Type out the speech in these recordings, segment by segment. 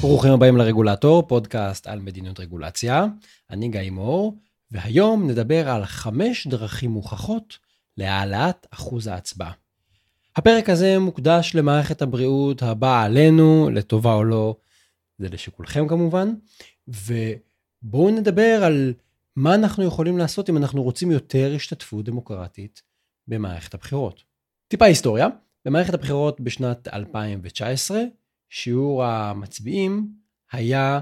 ברוכים הבאים לרגולטור, פודקאסט על מדיניות רגולציה. אני גיא מור, והיום נדבר על 5 דרכים מוכחות להעלאת אחוז ההצבעה. הפרק הזה מוקדש למערכת הבריאות הבאה עלינו, לטובה או לא, זה לשיקולכם כמובן, ובואו נדבר על מה אנחנו יכולים לעשות אם אנחנו רוצים יותר השתתפות דמוקרטית במערכת הבחירות. טיפה היסטוריה, במערכת הבחירות בשנת 2019, שיעור המצביעים היה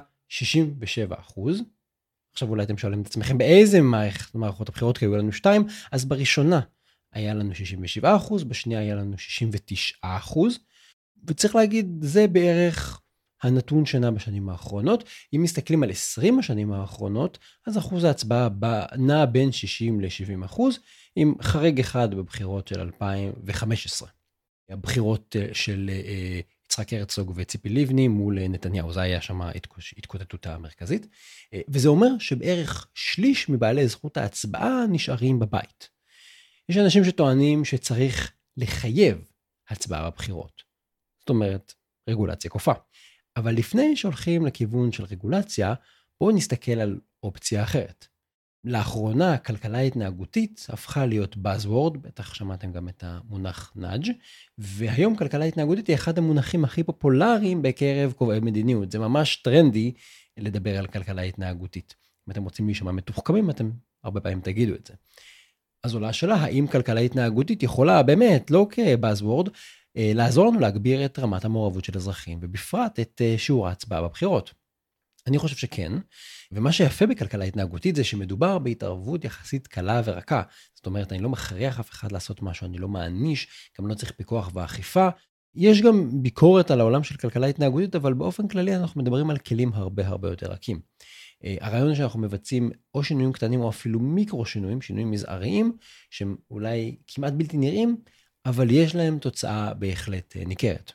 67%. עכשיו אולי אתם שואלים את עצמכם באיזה מערכות הבחירות, כי היו לנו 2, אז בראשונה היה לנו 67%, בשנייה היה לנו 69%, וצריך להגיד, זה בערך הנתון שנה בשנים האחרונות. אם מסתכלים על 20 השנים האחרונות, אז אחוז ההצבעה נע בין 60 ל-70%, עם חריג אחד בבחירות של 2015. הבחירות של יצחק הרצוג וציפי לבני מול נתניהו, זה היה שם התקוטטות המרכזית, וזה אומר שבערך שליש מבעלי זכות ההצבעה נשארים בבית. יש אנשים שטוענים שצריך לחייב הצבעה בבחירות, זאת אומרת רגולציה כופה. אבל לפני שהולכים לכיוון של רגולציה, בואו נסתכל על אופציה אחרת. לאחרונה, כלכלה התנהגותית הפכה להיות Buzzword, בטח שמעתם גם את המונח נאג', והיום כלכלה התנהגותית היא אחד המונחים הכי פופולריים בקרב קובעי מדיניות. זה ממש טרנדי לדבר על כלכלה התנהגותית. אם אתם רוצים להישמע מתוחכמים, אתם הרבה פעמים תגידו את זה. אז עולה השאלה, האם כלכלה התנהגותית יכולה באמת, לא כ-Buzzword, לעזור לנו להגביר את רמת המעורבות של אזרחים, ובפרט את שיעור ההצבעה בבחירות? אני חושב שכן, ומה שיפה בכלכלה התנהגותית זה שמדובר בהתערבות יחסית קלה ורכה. זאת אומרת, אני לא מכריח אף אחד לעשות משהו, אני לא מעניש, גם לא צריך פיקוח ואכיפה. יש גם ביקורת על העולם של כלכלה התנהגותית, אבל באופן כללי אנחנו מדברים על כלים הרבה יותר רכים. הרעיון שאנחנו מבצעים או שינויים קטנים או אפילו מיקרו שינויים, שינויים מזעריים, שהם אולי כמעט בלתי נראים, אבל יש להם תוצאה בהחלט ניכרת.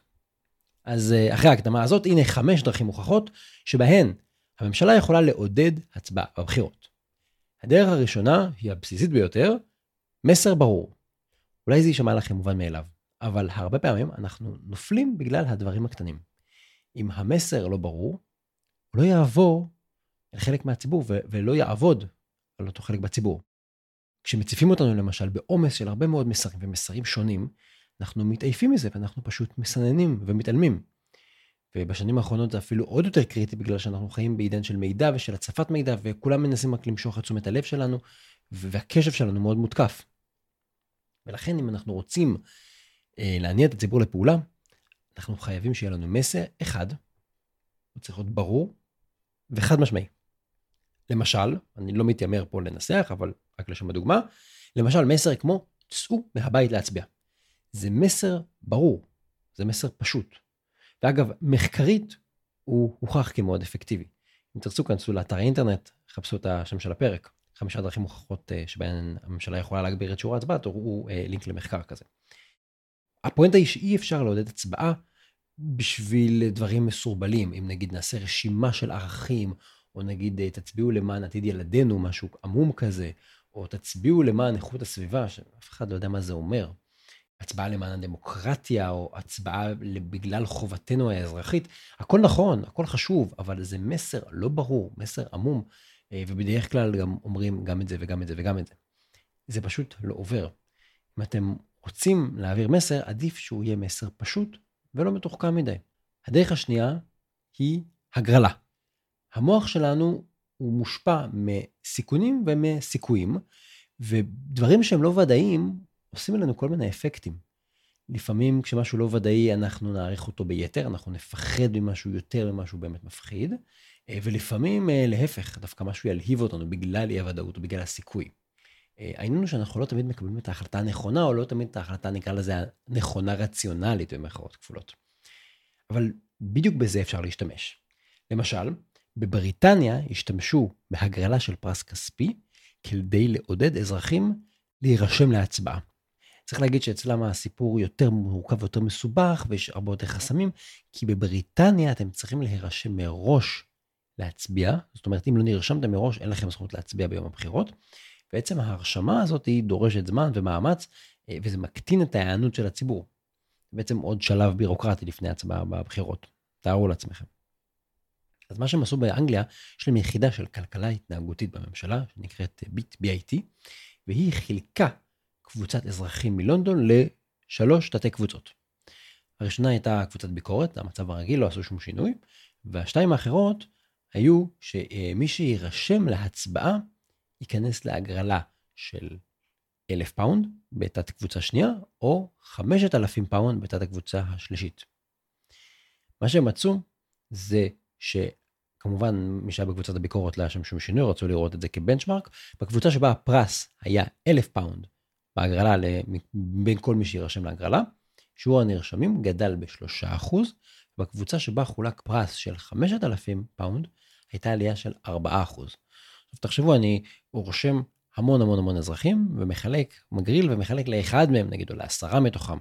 אז אחרי ההקדמה הזאת, הנה 5 דרכים מוכחות שבהן הממשלה יכולה לעודד הצבעה בבחירות. הדרך הראשונה היא הבסיסית ביותר, מסר ברור. אולי זה יישמע לכם מובן מאליו, אבל הרבה פעמים אנחנו נופלים בגלל הדברים הקטנים. אם המסר לא ברור, הוא לא יעבור אל חלק מהציבור ולא יעבוד על אותו חלק בציבור. כשמציפים אותנו למשל בעומס של הרבה מאוד מסרים ומסרים שונים, אנחנו מתעייפים מזה ואנחנו פשוט מסננים ומתעלמים. ובשנים האחרונות זה אפילו עוד יותר קריטי, בגלל שאנחנו חיים בעידן של מידע ושל הצפת מידע, וכולם מנסים רק למשוך את תשומת הלב שלנו, והקשב שלנו מאוד מותקף. ולכן אם אנחנו רוצים להניע את הציבור לפעולה, אנחנו חייבים שיהיה לנו מסר אחד, הוא צריך להיות ברור וחד משמעי. למשל, אני לא מתיימר פה לנסח, אבל רק לשם הדוגמה, למשל מסר כמו, צאו מהבית להצביע. זה מסר ברור, זה מסר פשוט. ואגב, מחקרית הוא הוכח כמאוד אפקטיבי. אם תרצו, כנסו לאתר האינטרנט, חפשו את השם של הפרק, 5 דרכים מוכחות שבהן הממשלה יכולה להגביר את שיעור ההצבעה, תראו לינק למחקר כזה. הפואנטה היא שאי אפשר לעודד הצבעה בשביל דברים מסורבלים. אם נגיד נעשה רשימה של ערכים, או נגיד תצביעו למען עתיד ילדינו, משהו עמום כזה, או תצביעו למען איכות הסביבה, שאף אחד לא יודע מה זה אומר. הצבעה למען הדמוקרטיה, או הצבעה בגלל חובתנו האזרחית, הכל נכון, הכל חשוב, אבל זה מסר לא ברור, מסר עמום, ובדרך כלל גם אומרים גם את זה וגם את זה וגם את זה. זה פשוט לא עובר. אם אתם רוצים להעביר מסר, עדיף שהוא יהיה מסר פשוט ולא מתוחכם מדי. הדרך השנייה היא הגרלה. המוח שלנו הוא מושפע מסיכונים ומסיכויים, ודברים שהם לא ודאיים, עושים עלינו כל מיני אפקטים. לפעמים כשמשהו לא ודאי, אנחנו נעריך אותו ביתר, אנחנו נפחד ממשהו יותר ממשהו באמת מפחיד, ולפעמים להפך, דווקא משהו ילהיב אותנו בגלל אי הוודאות או בגלל הסיכוי. העניין הוא שאנחנו לא תמיד מקבלים את ההחלטה הנכונה, או לא תמיד את ההחלטה, נקרא לזה, הנכונה רציונלית במחאות כפולות. אבל בדיוק בזה אפשר להשתמש. למשל, בבריטניה השתמשו בהגרלה של פרס כספי, כדי לעודד אזרחים להירשם להצבעה. צריך להגיד שאצלם הסיפור יותר מורכב ויותר מסובך, ויש הרבה יותר חסמים, כי בבריטניה אתם צריכים להירשם מראש להצביע, זאת אומרת, אם לא נרשמתם מראש, אין לכם זכות להצביע ביום הבחירות, בעצם ההרשמה הזאת היא דורשת זמן ומאמץ, וזה מקטין את ההיענות של הציבור. בעצם עוד שלב בירוקרטי לפני הצבעה בבחירות. תארו לעצמכם. אז מה שהם עשו באנגליה, יש להם יחידה של כלכלה התנהגותית בממשלה, שנקראת BIT, והיא חילקה קבוצת אזרחים מלונדון ל3 תתי קבוצות. הראשונה הייתה קבוצת ביקורת, המצב הרגיל, לא עשו שום שינוי, והשתיים האחרות היו שמי שירשם להצבעה, ייכנס להגרלה של 1,000 פאונד בתת קבוצה שנייה, או 5,000 פאונד בתת הקבוצה השלישית. מה שהם מצאו זה שכמובן מי שהיה בקבוצת הביקורת לא היה שם שום שינוי, רצו לראות את זה כבנצ'מרק, בקבוצה שבה הפרס היה 1,000 פאונד בהגרלה בין כל מי שירשם להגרלה, שיעור הנרשמים גדל ב3%, בקבוצה שבה חולק פרס של 5,000 פאונד, הייתה עלייה של 4%. עכשיו תחשבו, אני רושם המון אזרחים, מגריל ומחלק לאחד מהם, נגיד, או ל10 מתוכם,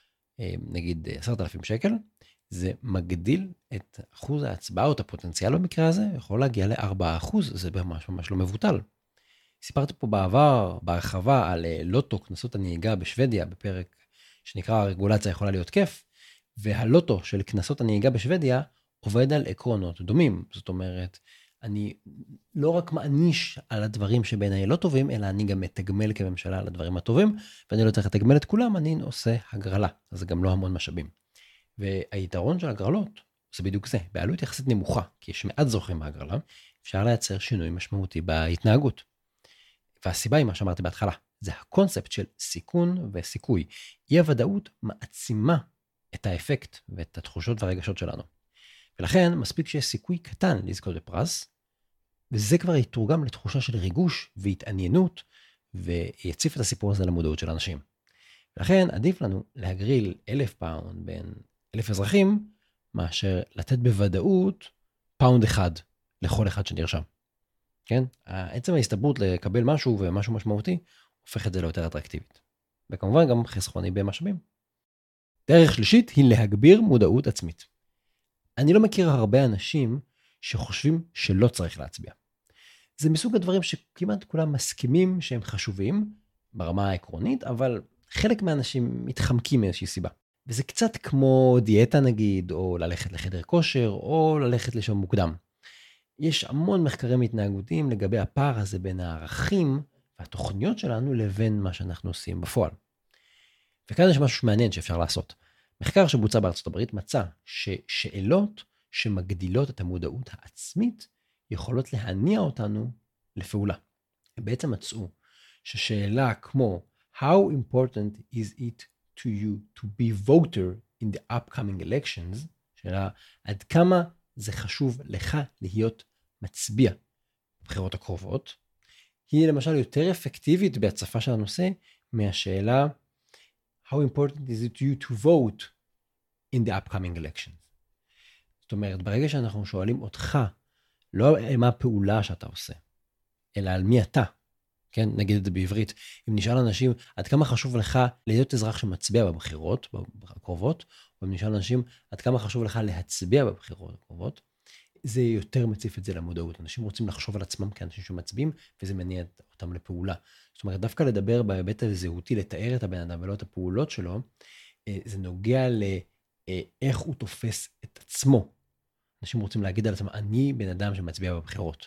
נגיד 10,000 שקל, זה מגדיל את אחוז ההצבעה, או את הפוטנציאל במקרה הזה, יכול להגיע ל4%, זה ממש לא מבוטל. סיפרתי פה בעבר, בהרחבה, על לוטו, כנסות הנהיגה בשוודיה, בפרק שנקרא הרגולציה יכולה להיות כיף, והלוטו של כנסות הנהיגה בשוודיה עובד על עקרונות דומים. זאת אומרת, אני לא רק מעניש על הדברים שבעיניי לא טובים, אלא אני גם מתגמל כממשלה על הדברים הטובים, ואני לא צריך לתגמל את כולם, אני עושה הגרלה. אז זה גם לא המון משאבים. והיתרון של הגרלות זה בדיוק זה, בעלות יחסית נמוכה, כי יש מעט זוכים בהגרלה, אפשר לייצר שינוי משמעותי בהתנהגות. והסיבה היא מה שאמרתי בהתחלה, זה הקונספט של סיכון וסיכוי. אי הוודאות מעצימה את האפקט ואת התחושות והרגשות שלנו. ולכן מספיק שיש סיכוי קטן לזכות בפרס, וזה כבר יתורגם לתחושה של ריגוש והתעניינות, ויציף את הסיפור הזה למודעות של אנשים. ולכן עדיף לנו להגריל 1,000 פאונד בין 1,000 אזרחים, מאשר לתת בוודאות פאונד אחד לכל אחד שנרשם. כן? עצם ההסתברות לקבל משהו ומשהו משמעותי, הופך את זה ליותר אטרקטיבית. וכמובן גם חסכוני במשאבים. דרך שלישית היא להגביר מודעות עצמית. אני לא מכיר הרבה אנשים שחושבים שלא צריך להצביע. זה מסוג הדברים שכמעט כולם מסכימים שהם חשובים ברמה העקרונית, אבל חלק מהאנשים מתחמקים מאיזושהי סיבה. וזה קצת כמו דיאטה נגיד, או ללכת לחדר כושר, או ללכת לשם מוקדם. יש המון מחקרים התנהגותיים לגבי הפער הזה בין הערכים והתוכניות שלנו לבין מה שאנחנו עושים בפועל. וכאן יש משהו מעניין שאפשר לעשות. מחקר שבוצע בארצות הברית מצא ששאלות שמגדילות את המודעות העצמית יכולות להניע אותנו לפעולה. הם בעצם מצאו ששאלה כמו How important is it to you to be voter in the upcoming elections, שאלה עד כמה זה חשוב לך להיות מצביע בבחירות הקרובות, היא למשל יותר אפקטיבית בהצפה של הנושא מהשאלה How important is it to you to vote in the upcoming elections. זאת אומרת, ברגע שאנחנו שואלים אותך, לא על מה הפעולה שאתה עושה, אלא על מי אתה, כן, נגיד את זה בעברית, אם נשאל אנשים, עד כמה חשוב לך להיות אזרח שמצביע בבחירות הקרובות, או אם נשאל אנשים, עד כמה חשוב לך להצביע בבחירות הקרובות, זה יותר מציף את זה למודעות. אנשים רוצים לחשוב על עצמם כאנשים שמצביעים, וזה מניע אותם לפעולה. זאת אומרת, דווקא לדבר בהיבט הזהותי, לתאר את הבן אדם ולא את הפעולות שלו, זה נוגע לאיך הוא תופס את עצמו. אנשים רוצים להגיד על עצמם, אני בן אדם שמצביע בבחירות.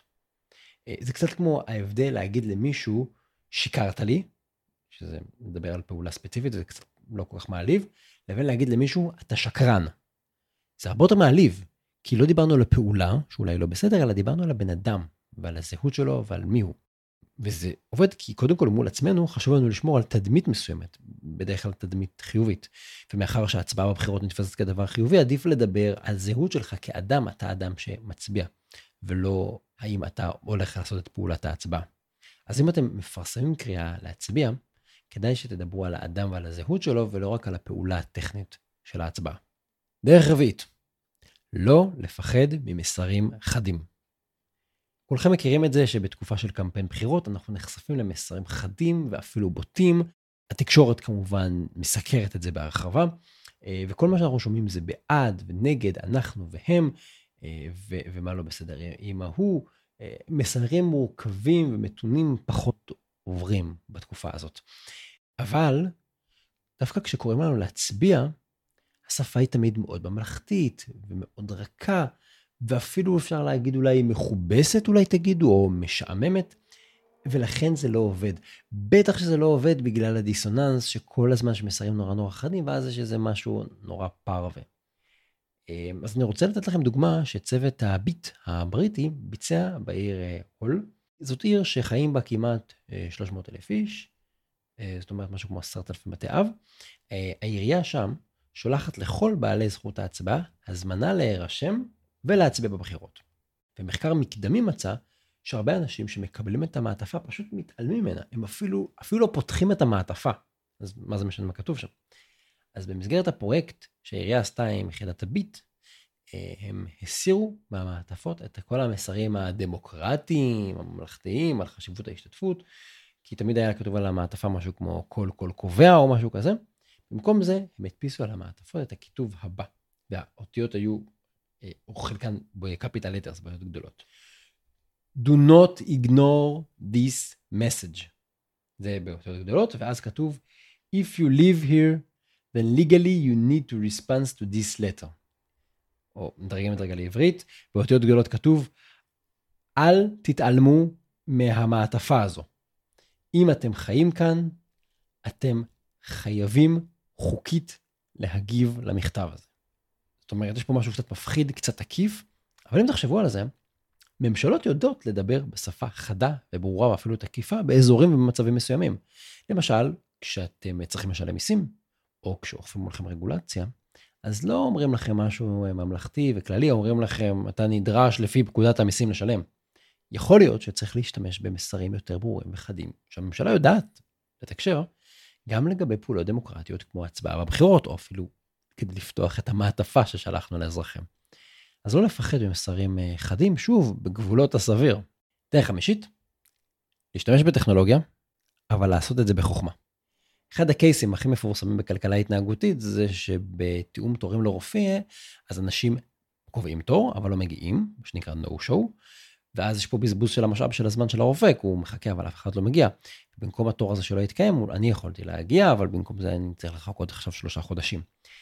זה קצת כמו ההבדל להגיד למישהו, שיקרת לי, שזה מדבר על פעולה ספציפית, זה קצת לא כל כך מעליב, לבין להגיד למישהו, אתה שקרן. זה הרבה יותר מעליב, כי לא דיברנו על הפעולה, שאולי לא בסדר, אלא דיברנו על הבן אדם, ועל הזהות שלו, ועל מי הוא. וזה עובד כי קודם כל מול עצמנו, חשוב לנו לשמור על תדמית מסוימת, בדרך כלל תדמית חיובית. ומאחר שההצבעה בבחירות נתפסת כדבר חיובי, עדיף לדבר על זהות שלך כאדם, אתה אדם שמצביע, ולא האם אתה הולך לעשות את פעולת ההצבעה. אז אם אתם מפרסמים קריאה להצביע, כדאי שתדברו על האדם ועל הזהות שלו, ולא רק על הפעולה הטכנית של ההצבעה. דרך רביעית, לא לפחד ממסרים חדים. כולכם מכירים את זה שבתקופה של קמפיין בחירות, אנחנו נחשפים למסרים חדים ואפילו בוטים. התקשורת כמובן מסקרת את זה בהרחבה, וכל מה שאנחנו שומעים זה בעד ונגד, אנחנו והם, ומה לא בסדר עם ההוא. מסרים מורכבים ומתונים פחות עוברים בתקופה הזאת. אבל דווקא כשקוראים לנו להצביע, השפה היא תמיד מאוד ממלכתית ומאוד רכה, ואפילו אפשר להגיד אולי מכובסת, אולי תגידו, או משעממת, ולכן זה לא עובד. בטח שזה לא עובד בגלל הדיסוננס, שכל הזמן שמסרים נורא חדים, ואז יש איזה משהו נורא פרווה. אז אני רוצה לתת לכם דוגמה שצוות הביט הבריטי ביצע בעיר הול. זאת עיר שחיים בה כמעט 300,000 איש, זאת אומרת משהו כמו 10,000 בתי אב. העירייה שם שולחת לכל בעלי זכות ההצבעה הזמנה להירשם ולהצביע בבחירות. ומחקר מקדמי מצא שהרבה אנשים שמקבלים את המעטפה פשוט מתעלמים ממנה, הם אפילו לא פותחים את המעטפה. אז מה זה משנה מה כתוב שם? אז במסגרת הפרויקט שהעירייה עשתה עם יחידת הביט, הם הסירו מהמעטפות את כל המסרים הדמוקרטיים, הממלכתיים, על חשיבות ההשתתפות, כי תמיד היה כתוב על המעטפה משהו כמו קול קובע או משהו כזה. במקום זה, הם הדפיסו על המעטפות את הכיתוב הבא, והאותיות היו, או חלקן בקפיטל לטרס, באותיות גדולות. Do not ignore this message. זה באותיות גדולות, ואז כתוב, If you live here, then legally you need to respond to this letter. או מדרגים את רגע לעברית, באותיות גדולות כתוב, אל תתעלמו מהמעטפה הזו. אם אתם חיים כאן, אתם חייבים חוקית להגיב למכתב הזה. זאת אומרת, יש פה משהו קצת מפחיד, קצת עקיף, אבל אם תחשבו על זה, ממשלות יודעות לדבר בשפה חדה וברורה ואפילו תקיפה באזורים ובמצבים מסוימים. למשל, כשאתם צריכים לשלם מיסים, או כשאוכפים לכם רגולציה, אז לא אומרים לכם משהו ממלכתי וכללי, אומרים לכם, אתה נדרש לפי פקודת המיסים לשלם. יכול להיות שצריך להשתמש במסרים יותר ברורים וחדים, שהממשלה יודעת לתקשר, גם לגבי פעולות דמוקרטיות כמו הצבעה בבחירות, או אפילו כדי לפתוח את המעטפה ששלחנו לאזרחים. אז לא לפחד במסרים חדים, שוב, בגבולות הסביר. דרך חמישית, להשתמש בטכנולוגיה, אבל לעשות את זה בחוכמה. אחד הקייסים הכי מפורסמים בכלכלה התנהגותית, זה שבתיאום תורים לרופא, אז אנשים קובעים תור, אבל לא מגיעים, שנקרא no show, ואז יש פה בזבוז של המשאב של הזמן של הרופא, כי הוא מחכה, אבל אף אחד לא מגיע. במקום התור הזה שלא יתקיים, אני יכולתי להגיע, אבל במקום זה אני צריך לחכות עכשיו 3 חודשים.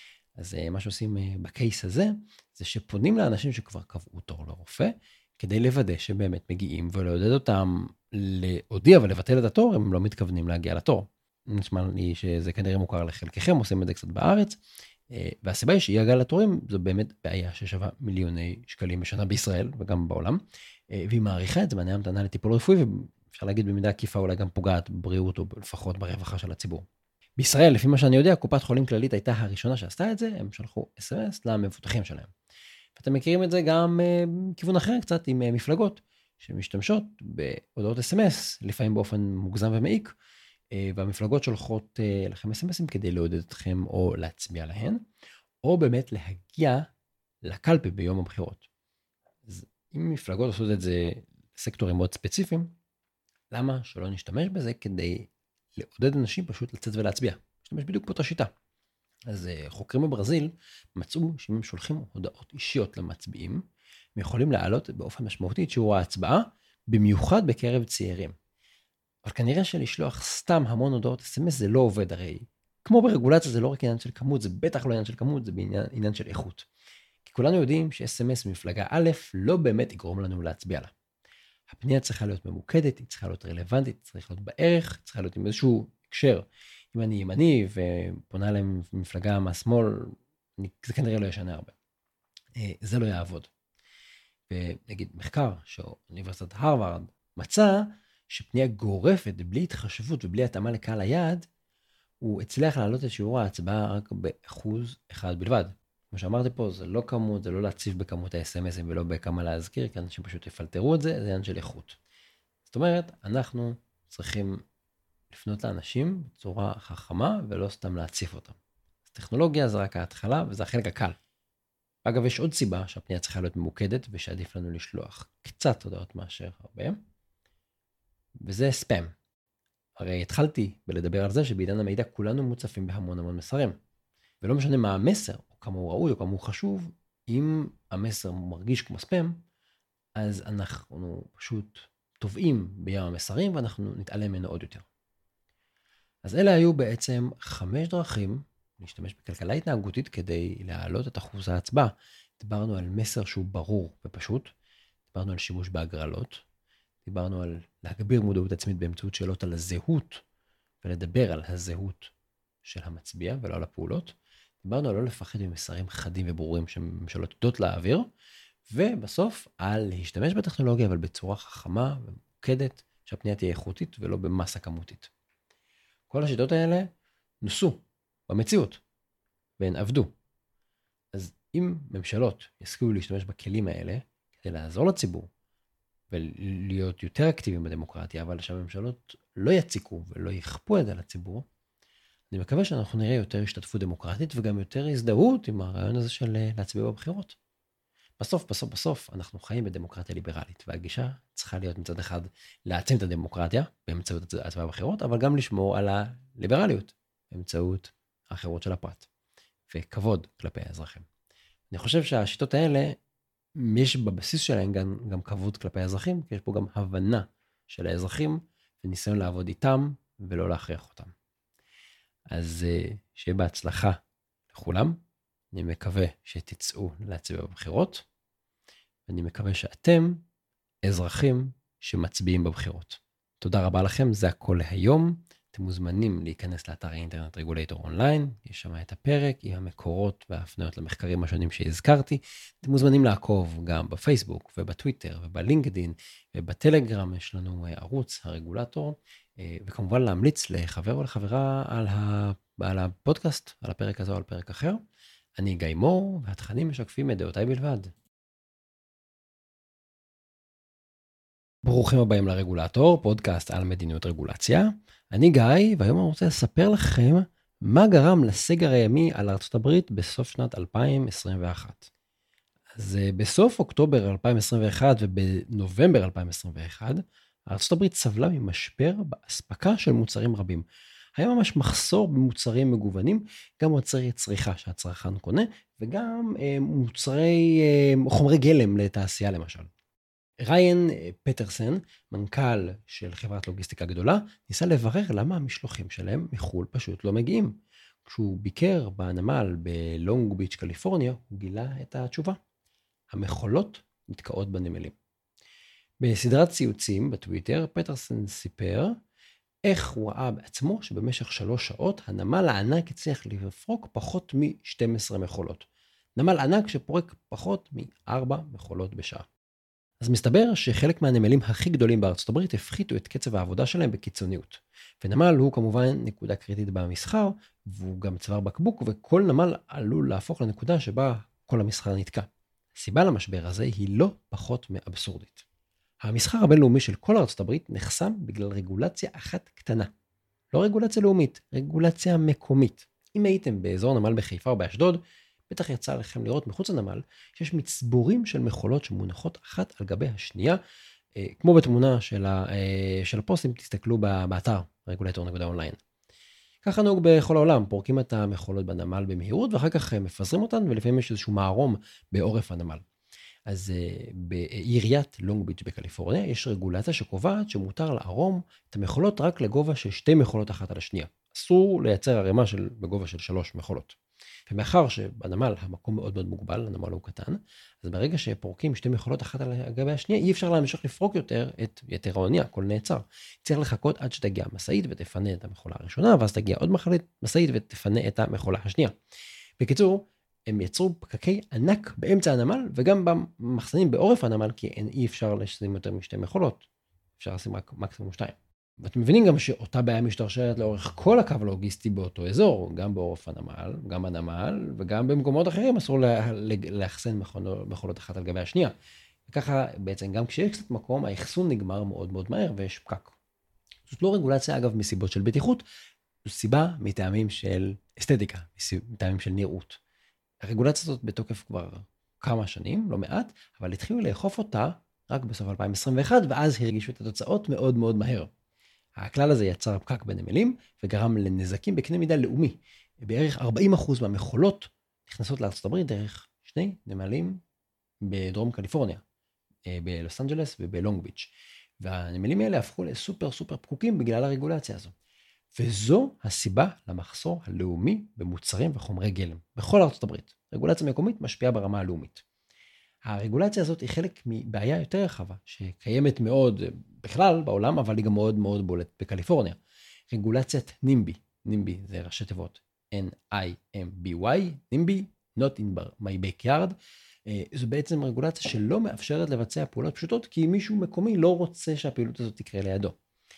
אז מה שעושים בקייס הזה, זה שפונים לאנשים שכבר קבעו תור לרופא, כדי לוודא שבאמת מגיעים, ולעודד אותם להודיע ולבטל את התור, הם לא מתכוונים להגיע לתור. נשמע לי שזה כנראה מוכר לחלקכם, עושים את זה קצת בארץ, והסיבה היא שאי הגעה לתורים, זו באמת בעיה ששווה מיליוני שקלים בשנה בישראל, וגם בעולם, והיא מעריכה את זמני המתנה לטיפול רפואי, ואפשר להגיד במידה עקיפה אולי גם פוגעת בבריאות, או לפחות ברווחה של הציבור. בישראל, לפי מה שאני יודע, קופת חולים כללית הייתה הראשונה שעשתה את זה, הם שלחו SMS למבוטחים שלהם. ואתם מכירים את זה גם מכיוון אחר קצת עם מפלגות, שמשתמשות בהודעות SMS, לפעמים באופן מוגזם ומעיק, והמפלגות שולחות לכם SMSים כדי לעודד אתכם או להצביע להן, או באמת להגיע לקלפי ביום הבחירות. אז אם מפלגות עושות את זה לסקטורים מאוד ספציפיים, למה שלא נשתמש בזה כדי לעודד אנשים פשוט לצאת ולהצביע? נשתמש בדיוק באותה שיטה. אז חוקרים בברזיל מצאו שאם הם שולחים הודעות אישיות למצביעים, הם יכולים להעלות באופן משמעותי את שיעור ההצבעה, במיוחד בקרב צעירים. אבל כנראה שלשלוח סתם המון הודעות SMS זה לא עובד, הרי כמו ברגולציה זה לא רק עניין של כמות, זה בטח לא עניין של כמות, זה עניין של איכות. כי כולנו יודעים ש-SMS ממפלגה א' לא באמת יגרום לנו להצביע לה. הפנייה צריכה להיות ממוקדת, היא צריכה להיות רלוונטית, צריכה להיות בערך, צריכה להיות עם איזשהו הקשר. אם אני ימני ופונה להם מפלגה מהשמאל, זה כנראה לא ישנה הרבה. זה לא יעבוד. ונגיד מחקר שאוניברסיטת הרווארד מצא שפנייה גורפת בלי התחשבות ובלי התאמה לקהל היעד, הוא הצליח להעלות את שיעור ההצבעה רק ב1% בלבד. כמו שאמרתי פה, זה לא כמות, זה לא להציב בכמות ה-SMSים ולא בכמה להזכיר, כי אנשים פשוט יפלטרו את זה, זה עניין של איכות. זאת אומרת, אנחנו צריכים לפנות לאנשים בצורה חכמה ולא סתם להציף אותם. טכנולוגיה זה רק ההתחלה וזה החלק הקל. אגב, יש עוד סיבה שהפנייה צריכה להיות ממוקדת ושעדיף לנו לשלוח קצת הודעות מאשר הרבה, וזה ספאם. הרי התחלתי בלדבר על זה שבעידן המידע כולנו מוצפים בהמון מסרים. ולא משנה מה המסר, או כמה הוא ראוי, או כמה הוא חשוב, אם המסר מרגיש כמו ספאם, אז אנחנו פשוט טובעים בים המסרים, ואנחנו נתעלם ממנו עוד יותר. אז אלה היו בעצם 5 דרכים להשתמש בכלכלה התנהגותית כדי להעלות את אחוז ההצבעה. דיברנו על מסר שהוא ברור ופשוט, דיברנו על שימוש בהגרלות, דיברנו על להגביר מודעות עצמית באמצעות שאלות על הזהות, ולדבר על הזהות של המצביע ולא על הפעולות. דיברנו על לא לפחד ממסרים חדים וברורים שממשלות יודעות להעביר, ובסוף על להשתמש בטכנולוגיה, אבל בצורה חכמה ומוקדת, שהפנייה תהיה איכותית ולא במסה כמותית. כל השיטות האלה נוסו במציאות, והן עבדו. אז אם ממשלות ישכילו להשתמש בכלים האלה, כדי לעזור לציבור, ולהיות יותר אקטיביים בדמוקרטיה, אבל שהממשלות לא יציקו ולא יכפו את זה לציבור, אני מקווה שאנחנו נראה יותר השתתפות דמוקרטית, וגם יותר הזדהות עם הרעיון הזה של להצביע בבחירות. בסוף, אנחנו חיים בדמוקרטיה ליברלית, והגישה צריכה להיות מצד אחד להעצים את הדמוקרטיה, באמצעות הצבעה בבחירות, אבל גם לשמור על הליברליות, באמצעות האחרות של הפרט, וכבוד כלפי האזרחים. אני חושב שהשיטות האלה, יש בבסיס שלהם גם כבוד כלפי האזרחים, כי יש פה גם הבנה של האזרחים, וניסיון לעבוד איתם, ולא להכריח אותם. אז שיהיה בהצלחה לכולם, אני מקווה שתצאו להצביע בבחירות, ואני מקווה שאתם אזרחים שמצביעים בבחירות. תודה רבה לכם, זה הכל להיום. אתם מוזמנים להיכנס לאתר האינטרנט רגולטור אונליין, יש שם את הפרק עם המקורות וההפניות למחקרים השונים שהזכרתי. אתם מוזמנים לעקוב גם בפייסבוק ובטוויטר ובלינקדין ובטלגרם, יש לנו ערוץ הרגולטור, וכמובן להמליץ לחבר או לחברה על הפודקאסט, על הפרק הזה או על פרק אחר. אני גיא מור, והתכנים משקפים את דעותיי בלבד. ברוכים הבאים לרגולטור, פודקאסט על מדיניות רגולציה. אני גיא, והיום אני רוצה לספר לכם מה גרם לסגר הימי על ארצות הברית בסוף שנת 2021. אז בסוף אוקטובר 2021 ובנובמבר 2021, ארצות הברית סבלה ממשבר באספקה של מוצרים רבים. היה ממש מחסור במוצרים מגוונים, גם מוצרי צריכה שהצרכן קונה, וגם חומרי גלם לתעשייה למשל. ריין פטרסן, מנכ"ל של חברת לוגיסטיקה גדולה, ניסה לברר למה המשלוחים שלהם מחול פשוט לא מגיעים. כשהוא ביקר בנמל בלונג ביץ' קליפורניה, הוא גילה את התשובה. המכולות נתקעות בנמלים. בסדרת ציוצים בטוויטר, פטרסן סיפר איך הוא ראה בעצמו שבמשך 3 שעות הנמל הענק הצליח לפרוק פחות מ-12 מכולות. נמל ענק שפורק פחות מ-4 מכולות בשעה. אז מסתבר שחלק מהנמלים הכי גדולים בארצות הברית הפחיתו את קצב העבודה שלהם בקיצוניות. ונמל הוא כמובן נקודה קריטית במסחר, והוא גם צוואר בקבוק, וכל נמל עלול להפוך לנקודה שבה כל המסחר נתקע. הסיבה למשבר הזה היא לא פחות מאבסורדית. המסחר הבינלאומי של כל ארצות הברית נחסם בגלל רגולציה אחת קטנה. לא רגולציה לאומית, רגולציה מקומית. אם הייתם באזור נמל בחיפה או באשדוד, בטח יצא לכם לראות מחוץ לנמל שיש מצבורים של מכולות שמונחות אחת על גבי השנייה, כמו בתמונה של הפוסט, אם תסתכלו באתר regulator.online. ככה נהוג בכל העולם, פורקים את המכולות בנמל במהירות, ואחר כך מפזרים אותן, ולפעמים יש איזשהו מערום בעורף הנמל. אז בעיריית לונג ביץ' בקליפורניה יש רגולציה שקובעת שמותר לערום את המכולות רק לגובה של 2 מכולות אחת על השנייה. אסור לייצר ערימה בגובה של 3 מכולות. ומאחר שבנמל המקום מאוד מאוד מוגבל, הנמל הוא קטן, אז ברגע שפורקים 2 מכולות אחת על גבי השנייה, אי אפשר להמשיך לפרוק יותר את יתר האונייה, הכל נעצר. צריך לחכות עד שתגיע משאית ותפנה את המכולה הראשונה, ואז תגיע עוד משאית ותפנה את המכולה השנייה. בקיצור, הם יצרו פקקי ענק באמצע הנמל, וגם במחסנים בעורף הנמל, כי אי אפשר לשים יותר מ2 מכולות. אפשר לשים רק מקסימום 2. ואתם מבינים גם שאותה בעיה משתרשרת לאורך כל הקו הלוגיסטי באותו אזור, גם בעורף הנמל, גם בנמל, וגם במקומות אחרים אסור לאחסן מכולות אחת על גבי השנייה. וככה בעצם גם כשיש קצת מקום, האחסון נגמר מאוד מאוד מהר ויש פקק. זאת לא רגולציה אגב מסיבות של בטיחות, זו סיבה מטעמים של אסתטיקה, מטעמים של נראות. הרגולציה הזאת בתוקף כבר כמה שנים, לא מעט, אבל התחילו לאכוף אותה רק בסוף 2021, ואז הרגישו את התוצאות מאוד מאוד מהר. הכלל הזה יצר פקק בנמלים, וגרם לנזקים בקנה מידה לאומי. בערך 40% מהמכולות נכנסות לארצות הברית דרך 2 נמלים בדרום קליפורניה, בלוס אנג'לס ובלונג ביץ'. והנמלים האלה הפכו לסופר סופר פקוקים בגלל הרגולציה הזו. וזו הסיבה למחסור הלאומי במוצרים וחומרי גלם בכל ארצות הברית. רגולציה מקומית משפיעה ברמה הלאומית. הרגולציה הזאת היא חלק מבעיה יותר רחבה, שקיימת מאוד בכלל בעולם, אבל היא גם מאוד מאוד בולטת בקליפורניה. רגולציית נימבי, נימבי זה ראשי תיבות, N-I-M-B-Y, נימבי, not in my backyard, זו בעצם רגולציה שלא מאפשרת לבצע פעולות פשוטות, כי מישהו מקומי לא רוצה שהפעילות הזאת תקרה לידו.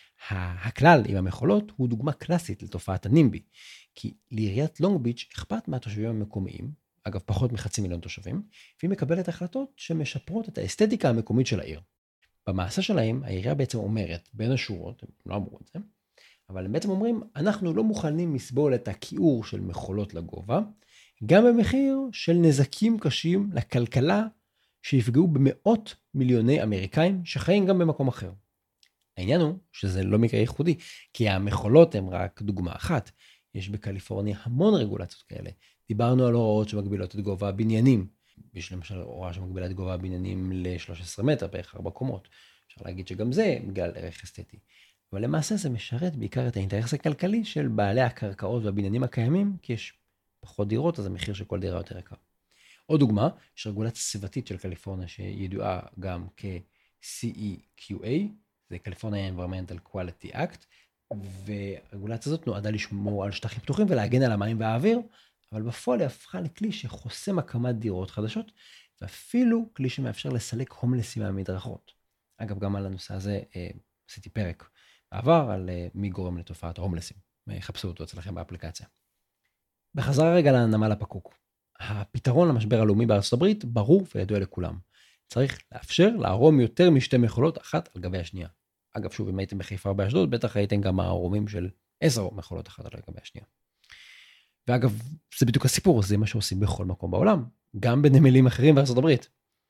הכלל עם המכולות הוא דוגמה קלאסית לתופעת הנימבי, כי לעיריית לונג ביץ' אכפת מהתושבים המקומיים, אגב פחות מ500,000 תושבים, והיא מקבלת החלטות שמשפרות את האסתטיקה המקומית של העיר. במעשה שלהם, העירייה בעצם אומרת, בין השורות, הם לא אמרו את זה, אבל הם בעצם אומרים, אנחנו לא מוכנים לסבול את הכיעור של מכולות לגובה, גם במחיר של נזקים קשים לכלכלה שיפגעו במאות מיליוני אמריקאים שחיים גם במקום אחר. העניין הוא שזה לא מקרה ייחודי, כי המכולות הן רק דוגמה אחת. יש בקליפורניה המון רגולציות כאלה. דיברנו על הוראות שמגבילות את גובה הבניינים. יש למשל הוראה שמגבילה את גובה הבניינים ל-13 מטר, בערך 4 קומות. אפשר להגיד שגם זה בגלל ערך אסתטי. אבל למעשה זה משרת בעיקר את האינטרס הכלכלי של בעלי הקרקעות והבניינים הקיימים, כי יש פחות דירות, אז המחיר של כל דירה יותר יקר. עוד דוגמה, יש רגולציה סביבתית של קליפורניה שידועה גם כ-CEQA, זה California Environmental Quality Act, והרגולציה הזאת נועדה לשמור על שטחים פתוחים ולהגן על המים והאוויר, אבל בפועל היא הפכה לכלי שחוסם הקמת דירות חדשות, ואפילו כלי שמאפשר לסלק הומלסים מהמדרכות. אגב, גם על הנושא הזה עשיתי פרק בעבר על מי גורם לתופעת ההומלסים. חפשו אותו אצלכם באפליקציה. בחזרה רגע לנמל הפקוק. הפתרון למשבר הלאומי בארצות הברית ברור וידוע לכולם. צריך לאפשר להרום יותר משתי מכולות אחת על גבי השנייה. אגב, שוב, אם הייתם בחיפה או באשדוד, בטח הייתם גם הרומים של 10 מכולות אחת על גבי השנייה. ואגב, זה בדיוק הסיפור, זה מה שעושים בכל מקום בעולם, גם בנמלים אחרים בארצות הברית.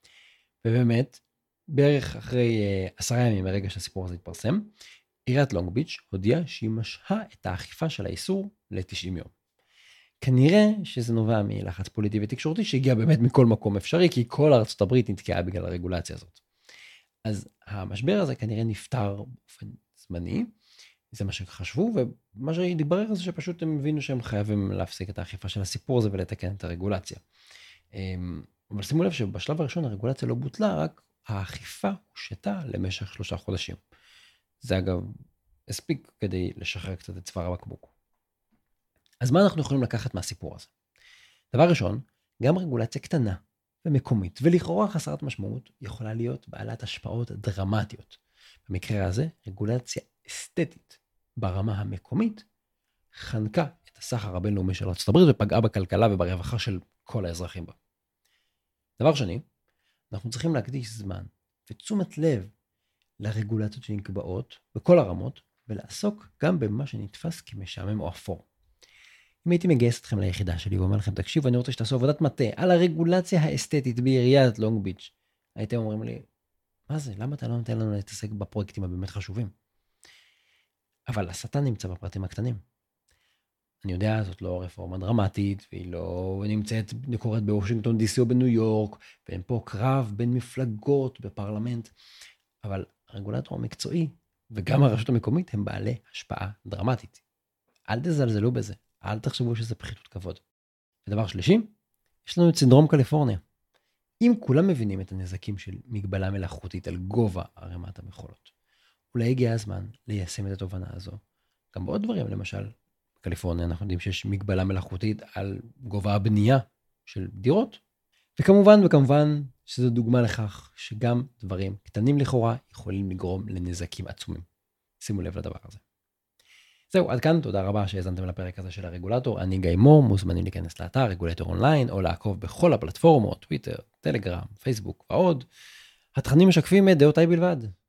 ובאמת, בערך אחרי 10 ימים מרגע שהסיפור הזה התפרסם, עיריית לונג ביץ' הודיעה שהיא משהה את האכיפה של האיסור ל-90 יום. כנראה שזה נובע מלחץ פוליטי ותקשורתי שהגיע באמת מכל מקום אפשרי, כי כל ארצות הברית נתקעה בגלל הרגולציה הזאת. אז המשבר הזה כנראה נפטר באופן זמני, זה מה שחשבו, ומה שהתברר זה שפשוט הם הבינו שהם חייבים להפסיק את האכיפה של הסיפור הזה ולתקן את הרגולציה. אבל שימו לב שבשלב הראשון הרגולציה לא בוטלה, רק האכיפה הושתה למשך 3 חודשים. זה אגב הספיק כדי לשחרר קצת את צוואר הבקבוק. אז מה אנחנו יכולים לקחת מהסיפור הזה? דבר ראשון, גם רגולציה קטנה ומקומית ולכאורה חסרת משמעות יכולה להיות בעלת השפעות דרמטיות. במקרה הזה, רגולציה אסתטית ברמה המקומית חנקה את הסחר הבינלאומי של ארצות הברית ופגעה בכלכלה וברווחה של כל האזרחים בה. דבר שני, אנחנו צריכים להקדיש זמן ותשומת לב לרגולציות שנקבעות בכל הרמות ולעסוק גם במה שנתפס כמשעמם או אפור. אם הייתי מגייס אתכם ליחידה שלי ואומר לכם, תקשיבו, אני רוצה שתעשו עבודת מטה על הרגולציה האסתטית בעיריית לונג ביץ', הייתם אומרים לי, מה זה? למה אתה לא נותן לנו להתעסק בפרויקטים הבאמת חשובים? אבל השטן נמצא בפרטים הקטנים. אני יודע, זאת לא רפורמה דרמטית, והיא לא קורית בוושינגטון די.סי או בניו יורק, ואין פה קרב בין מפלגות בפרלמנט, אבל הרגולטור המקצועי וגם הרשות המקומית הם בעלי השפעה דרמטית. אל תזלזלו בזה. אל תחשבו שזה פחיתות כבוד. ודבר שלישי, יש לנו את סינדרום קליפורניה. אם כולם מבינים את הנזקים של מגבלה מלאכותית על גובה ערימת המכולות, אולי הגיע הזמן ליישם את התובנה הזו. גם בעוד דברים, למשל, בקליפורניה אנחנו יודעים שיש מגבלה מלאכותית על גובה הבנייה של דירות. וכמובן שזו דוגמה לכך שגם דברים קטנים לכאורה יכולים לגרום לנזקים עצומים. שימו לב לדבר הזה. זהו, עד כאן, תודה רבה שהאזנתם לפרק הזה של הרגולטור. אני גיא מור, מוזמנים להיכנס לאתר רגולטור אונליין, או לעקוב בכל הפלטפורמות, טוויטר, טלגרם, פייסבוק ועוד. התכנים משקפים את דעותיי בלבד.